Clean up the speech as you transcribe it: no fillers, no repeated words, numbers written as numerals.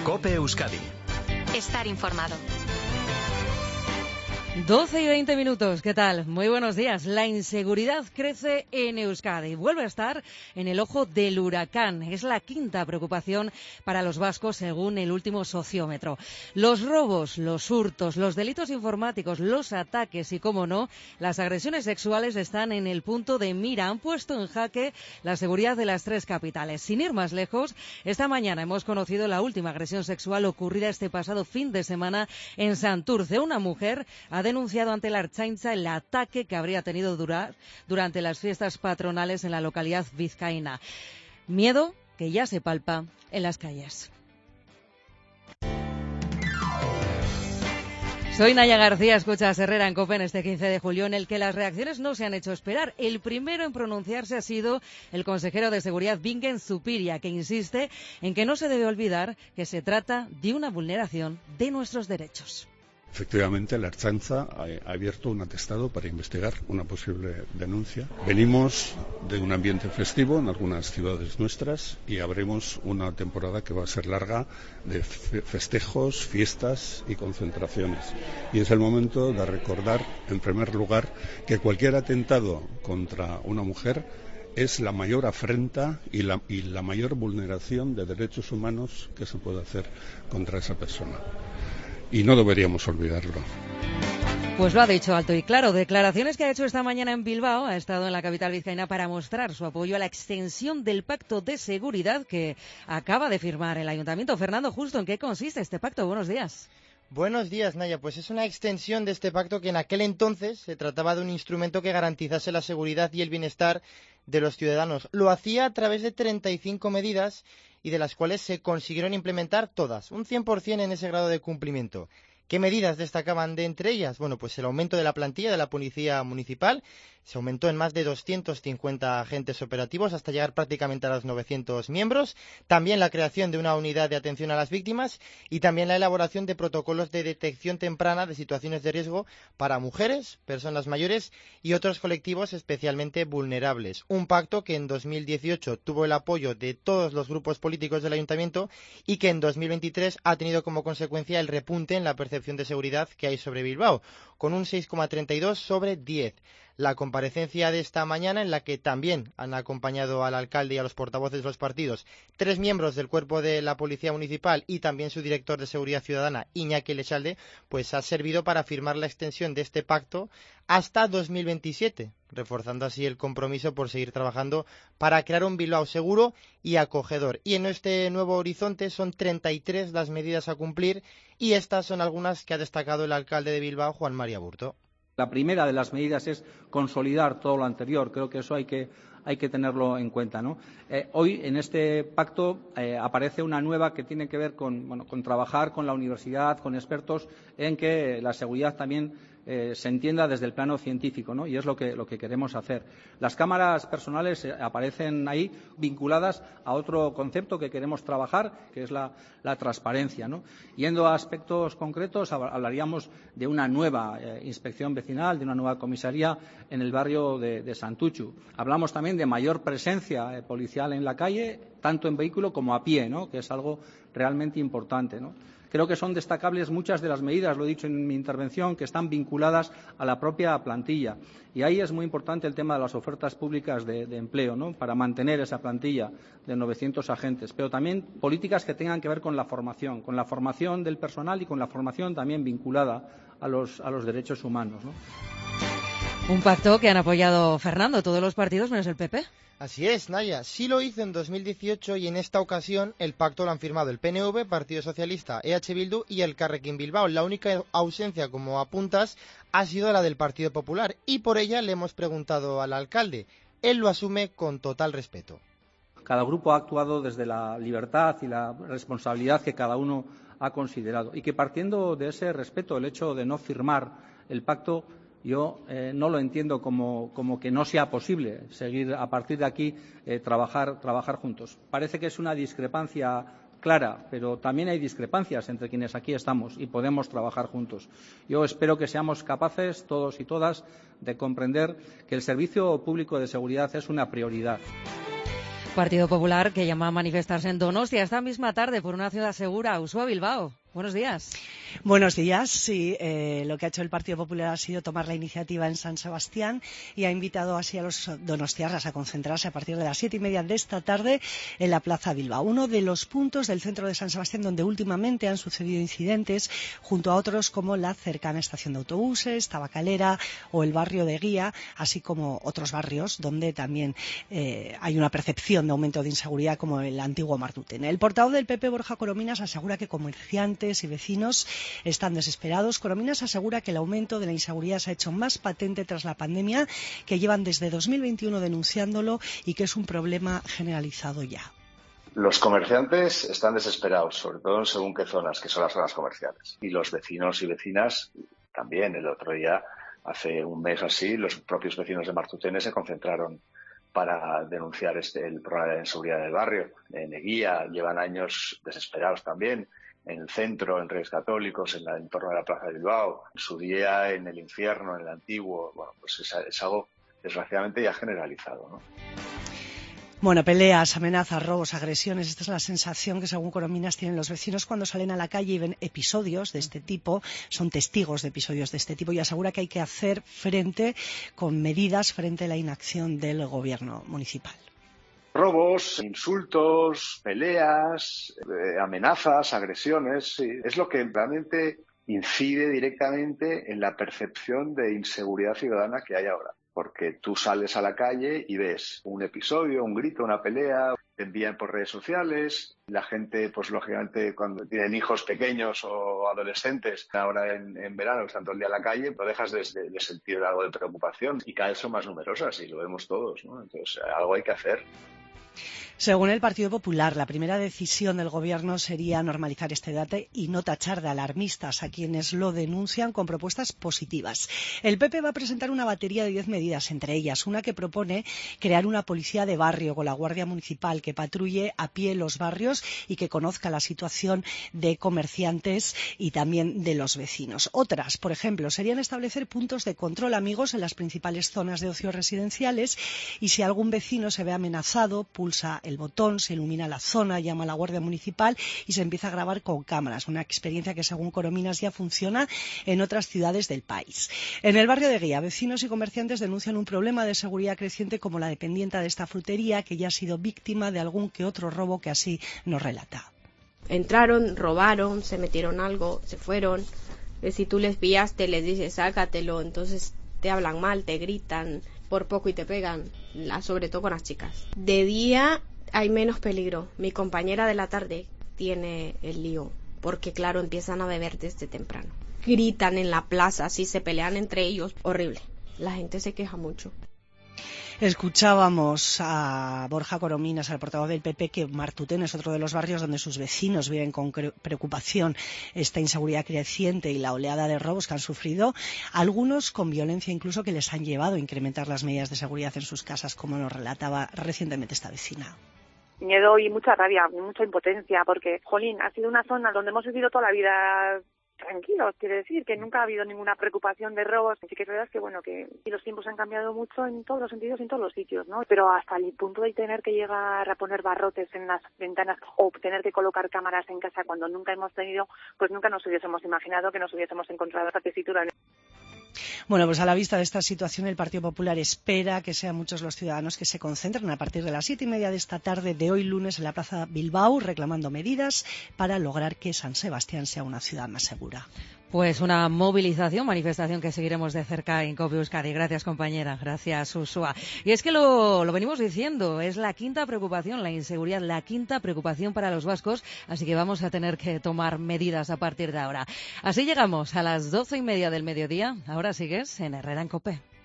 COPE Euskadi. Estar informado. 12 y 20 minutos, ¿qué tal? Muy buenos días. La inseguridad crece en Euskadi. Vuelve a estar en el ojo del huracán. Es la quinta preocupación para los vascos según el último sociómetro. Los robos, los hurtos, los delitos informáticos, los ataques y, cómo no, las agresiones sexuales están en el punto de mira. Han puesto en jaque la seguridad de las tres capitales. Sin ir más lejos, esta mañana hemos conocido la última agresión sexual ocurrida este pasado fin de semana en Santurce. Una mujer ha denunciado ante la Ertzaintza el ataque que habría tenido durante las fiestas patronales en la localidad vizcaína. Miedo que ya se palpa en las calles. Soy Naya García, escuchas Herrera en COPE en este 15 de julio, en el que las reacciones no se han hecho esperar. El primero en pronunciarse ha sido el consejero de Seguridad, Bingen Zupiria, que insiste en que no se debe olvidar que se trata de una vulneración de nuestros derechos. Efectivamente, la Ertzaintza ha abierto un atestado para investigar una posible denuncia. Venimos de un ambiente festivo en algunas ciudades nuestras y habremos una temporada que va a ser larga de festejos, fiestas y concentraciones. Y es el momento de recordar, en primer lugar, que cualquier atentado contra una mujer es la mayor afrenta y la mayor vulneración de derechos humanos que se puede hacer contra esa persona. Y no deberíamos olvidarlo. Pues lo ha dicho alto y claro. Declaraciones que ha hecho esta mañana en Bilbao. Ha estado en la capital vizcaína para mostrar su apoyo a la extensión del pacto de seguridad que acaba de firmar el Ayuntamiento. Fernando Justo, ¿en qué consiste este pacto? Buenos días. Buenos días, Naya. Pues es una extensión de este pacto que en aquel entonces se trataba de un instrumento que garantizase la seguridad y el bienestar de los ciudadanos. Lo hacía a través de 35 medidas y de las cuales se consiguieron implementar todas, un 100% en ese grado de cumplimiento. ¿Qué medidas destacaban de entre ellas? Bueno, pues el aumento de la plantilla de la Policía Municipal. Se aumentó en más de 250 agentes operativos hasta llegar prácticamente a los 900 miembros. También la creación de una unidad de atención a las víctimas y también la elaboración de protocolos de detección temprana de situaciones de riesgo para mujeres, personas mayores y otros colectivos especialmente vulnerables. Un pacto que en 2018 tuvo el apoyo de todos los grupos políticos del Ayuntamiento y que en 2023 ha tenido como consecuencia el repunte en la percepción de seguridad que hay sobre Bilbao, con un 6,32 sobre 10. La comparecencia de esta mañana, en la que también han acompañado al alcalde y a los portavoces de los partidos 3 miembros del cuerpo de la Policía Municipal y también su director de Seguridad Ciudadana, Iñaki Lechalde, pues ha servido para firmar la extensión de este pacto hasta 2027, reforzando así el compromiso por seguir trabajando para crear un Bilbao seguro y acogedor. Y en este nuevo horizonte son 33 las medidas a cumplir y estas son algunas que ha destacado el alcalde de Bilbao, Juan María Burto. La primera de las medidas es consolidar todo lo anterior. Creo que eso hay que tenerlo en cuenta, ¿no? Hoy en este pacto aparece una nueva que tiene que ver con trabajar con la universidad, con expertos, en que la seguridad también se entienda desde el plano científico, ¿no? Y es lo que queremos hacer. Las cámaras personales aparecen ahí vinculadas a otro concepto que queremos trabajar, que es la transparencia, ¿no? Yendo a aspectos concretos, hablaríamos de una nueva inspección vecinal, de una nueva comisaría en el barrio de Santuchu. Hablamos también de mayor presencia policial en la calle, tanto en vehículo como a pie, ¿no? Que es algo realmente importante, ¿no? Creo que son destacables muchas de las medidas, lo he dicho en mi intervención, que están vinculadas a la propia plantilla. Y ahí es muy importante el tema de las ofertas públicas de empleo, ¿no? Para mantener esa plantilla de 900 agentes. Pero también políticas que tengan que ver con la formación del personal y con la formación también vinculada a los derechos humanos, ¿no? Un pacto que han apoyado, Fernando, todos los partidos menos el PP. Así es, Naya. Sí lo hizo en 2018 y en esta ocasión el pacto lo han firmado el PNV, Partido Socialista, EH Bildu y el Carrequín Bilbao. La única ausencia, como apuntas, ha sido la del Partido Popular y por ella le hemos preguntado al alcalde. Él lo asume con total respeto. Cada grupo ha actuado desde la libertad y la responsabilidad que cada uno ha considerado y que partiendo de ese respeto, el hecho de no firmar el pacto, yo no lo entiendo como que no sea posible seguir a partir de aquí trabajar juntos. Parece que es una discrepancia clara, pero también hay discrepancias entre quienes aquí estamos y podemos trabajar juntos. Yo espero que seamos capaces, todos y todas, de comprender que el servicio público de seguridad es una prioridad. Partido Popular que llama a manifestarse en Donostia esta misma tarde por una ciudad segura. Uxue Bilbao. Buenos días. Buenos días. Sí, lo que ha hecho el Partido Popular ha sido tomar la iniciativa en San Sebastián y ha invitado así a los donostiarras a concentrarse a partir de las 7:30 de esta tarde en la Plaza Bilbao, uno de los puntos del centro de San Sebastián donde últimamente han sucedido incidentes, junto a otros como la cercana estación de autobuses, Tabacalera o el barrio de Guía, así como otros barrios donde también hay una percepción de aumento de inseguridad, como el antiguo Martutene. El portavoz del PP, Borja Corominas, asegura que comerciantes y vecinos están desesperados. Corominas asegura que el aumento de la inseguridad se ha hecho más patente tras la pandemia, que llevan desde 2021 denunciándolo y que es un problema generalizado ya. Los comerciantes están desesperados, sobre todo según qué zonas, que son las zonas comerciales. Y los vecinos y vecinas también. El otro día, hace un mes así, los propios vecinos de Martutene se concentraron para denunciar el problema de inseguridad del barrio. En Eguía llevan años desesperados también. En el centro, en Reyes Católicos, en el entorno de la Plaza de Bilbao, en su día en el infierno, en el antiguo. Bueno, pues es algo desgraciadamente ya generalizado, ¿no? Bueno, peleas, amenazas, robos, agresiones, esta es la sensación que según Corominas tienen los vecinos cuando salen a la calle y ven episodios de este tipo, son testigos de episodios de este tipo y asegura que hay que hacer frente con medidas frente a la inacción del gobierno municipal. Robos, insultos, peleas, amenazas, agresiones, sí. Es lo que realmente incide directamente en la percepción de inseguridad ciudadana que hay ahora. Porque tú sales a la calle y ves un episodio, un grito, una pelea, te envían por redes sociales, la gente, pues lógicamente, cuando tienen hijos pequeños o adolescentes, ahora en verano, que están todo el día en la calle, lo dejas de sentir algo de preocupación y cada vez son más numerosas y lo vemos todos, ¿no? Entonces, algo hay que hacer. Según el Partido Popular, la primera decisión del Gobierno sería normalizar este debate y no tachar de alarmistas a quienes lo denuncian con propuestas positivas. El PP va a presentar una batería de 10 medidas, entre ellas una que propone crear una policía de barrio con la Guardia Municipal que patrulle a pie los barrios y que conozca la situación de comerciantes y también de los vecinos. Otras, por ejemplo, serían establecer puntos de control amigos en las principales zonas de ocio residenciales y si algún vecino se ve amenazado, pulsa el botón, se ilumina la zona, llama a la Guardia Municipal y se empieza a grabar con cámaras. Una experiencia que, según Corominas, ya funciona en otras ciudades del país. En el barrio de Guía, vecinos y comerciantes denuncian un problema de seguridad creciente como la dependienta de esta frutería, que ya ha sido víctima de algún que otro robo que así nos relata. Entraron, robaron, se metieron algo, se fueron. Si tú les pillaste, les dices sácatelo, entonces te hablan mal, te gritan por poco y te pegan, sobre todo con las chicas. De día hay menos peligro. Mi compañera de la tarde tiene el lío, porque claro, empiezan a beber desde temprano. Gritan en la plaza, así se pelean entre ellos, horrible. La gente se queja mucho. Escuchábamos a Borja Corominas, al portavoz del PP, que Martutene es otro de los barrios donde sus vecinos viven con preocupación esta inseguridad creciente y la oleada de robos que han sufrido, algunos con violencia incluso que les han llevado a incrementar las medidas de seguridad en sus casas, como nos relataba recientemente esta vecina. Miedo y mucha rabia, mucha impotencia, porque, jolín, ha sido una zona donde hemos vivido toda la vida tranquilos, quiere decir que nunca ha habido ninguna preocupación de robos. Así que es verdad que bueno, que los tiempos han cambiado mucho en todos los sentidos y en todos los sitios, ¿no? Pero hasta el punto de tener que llegar a poner barrotes en las ventanas o tener que colocar cámaras en casa cuando nunca hemos tenido, pues nunca nos hubiésemos imaginado que nos hubiésemos encontrado esta tesitura. Bueno, pues a la vista de esta situación, el Partido Popular espera que sean muchos los ciudadanos que se concentren a partir de las 7:30 de esta tarde de hoy lunes en la Plaza Bilbao, reclamando medidas para lograr que San Sebastián sea una ciudad más segura. Pues una movilización, manifestación que seguiremos de cerca en COPE Euskadi. Gracias, compañera. Gracias, Uxue. Y es que lo venimos diciendo, es la quinta preocupación, la inseguridad, la quinta preocupación para los vascos, así que vamos a tener que tomar medidas a partir de ahora. Así llegamos a las 12:30 del mediodía. Ahora sigues en Herrera en COPE.